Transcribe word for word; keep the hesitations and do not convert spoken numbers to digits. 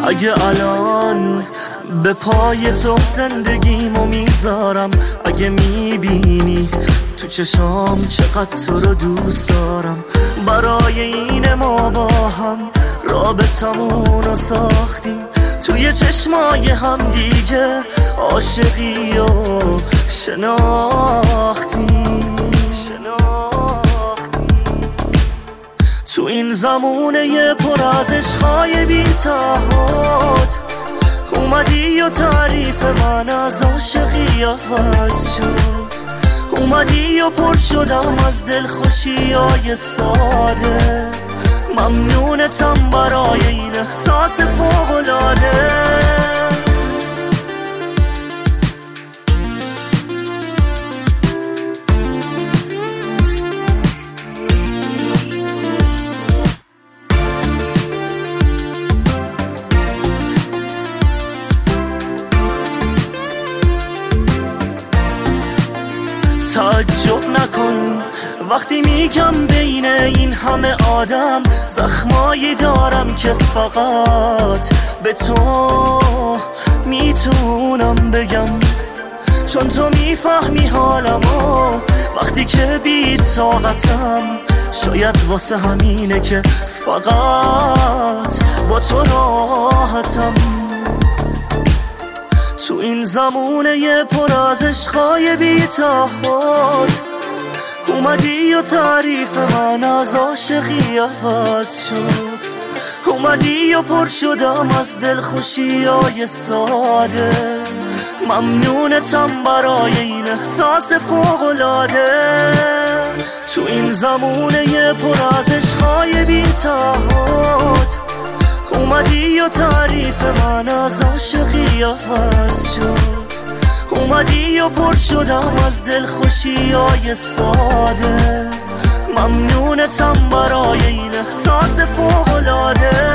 اگه الان به پای تو زندگیمو میذارم، اگه میبینی تو چشام چقدر تو رو دوست دارم، برای این ما با هم رابطمونو ساختیم، توی چشمای هم دیگه عاشقی و شناختیم. تو این زمونه پر از عشقای بی تعهد اومدی و تعریف من از عاشقی عوض شد، اومدی و پر شدم از دلخوشیای ساده، ممنونتم برای این احساس فوق‌العاده. تعجب نکن وقتی میگم بین این همه آدم زخمایی دارم که فقط به تو میتونم بگم، چون تو میفهمی حالمو وقتی که بی طاقتم، شاید واسه همینه که فقط با تو راحتم. تو این زمونه پر از عشقای بی تعهد اومدی و تعریف من از عاشقی عوض شد، اومدی و پر شدم از دلخوشیای ساده، ممنونتم برای این احساس فوق‌العاده. تو این زمونه پر از عشقای بی تعهد اومدی و تعریف من از عاشقی عوض شد، اومدی و پر شدم از دلخوشیای ساده، ممنونتم برای این احساس فوق‌العاده.